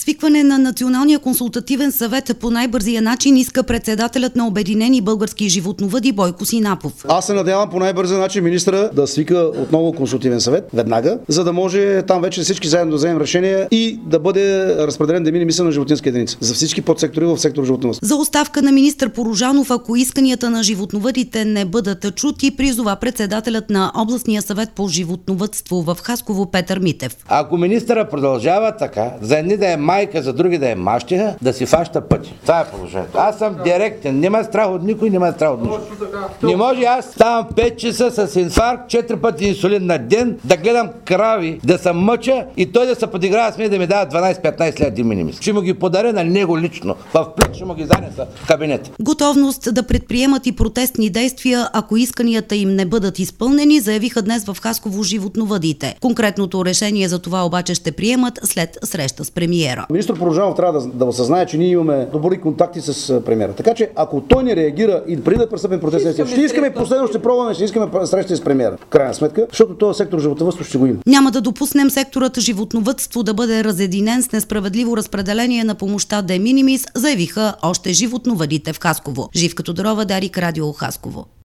Свикване на Националния консултативен съвет по най-бързия начин иска председателят на Обединени български животновъди Бойко Синапов. Аз се надявам по най-бързия начин министъра да свика отново консултативен съвет веднага, за да може там вече всички заедно да вземем решение и да бъде разпределен де минимис на животинска единица за всички подсектори в сектор животновъдство. За оставка на министър Порожанов, ако исканията на животновъдите не бъдат чути, призова председателят на областния съвет по животновъдство в Хасково Петър Митев. Ако министъра продължава така, за едни да е майка, за други да е мащеха, да си фаща пъти. Това е положението. Аз съм директен, няма страх от никой, няма страх от нищо. Не може аз ставам 5 часа с инфаркт, 4 пъти инсулин на ден, да гледам крави, да се мъча и той да се подиграва с мен да ми дава 12-15 лет минимис. Ще му ги подаря на него лично. В плик ще му ги занеса в кабинета. Готовност да предприемат и протестни действия, ако исканията им не бъдат изпълнени, заявиха днес в Хасково животновъдите. Конкретното решение за това обаче ще приемат след среща с премиера. Министър Порожанов трябва да осъзнае, че ние имаме добри контакти с премиера. Така че ако той не реагира и преди да пристъпим протестни, ще искаме последно, ще пробваме, ще искаме среща с премиера. В крайна сметка, защото този сектор животновъдство ще го има. Няма да допуснем секторът животновъдство да бъде разединен с несправедливо разпределение на помощта де минимис, заявиха още животновъдите в Хасково. Живка Тодорова, Дарик, Радио Хасково.